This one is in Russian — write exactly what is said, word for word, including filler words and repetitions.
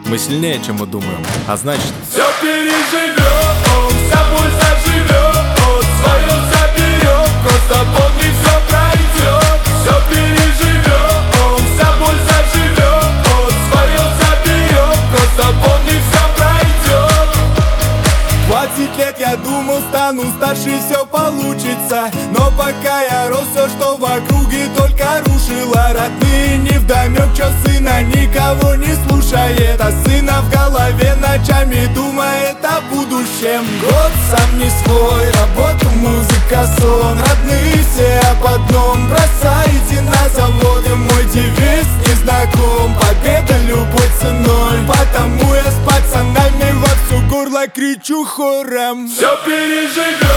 Мы сильнее, чем мы думаем, а значит, все переживем, вся боль заживет, свое заберем, просто помни, все пройдет. Все переживем, вся боль заживет, свое заберем, просто помни, все пройдет. Двадцать лет я думал, стану старше, все получится, но пока я рос, все, что в округе, только рушило. Родные невдомек, чё сына никого не слушает, а сына в голове ночами думает о будущем. Год сам не свой, работа, музыка, сон. Родные все об одном, бросайте на заводе. Мой девиз не знаком, победа любой ценой, потому я с пацанами во всю горло кричу хором. Все переживем.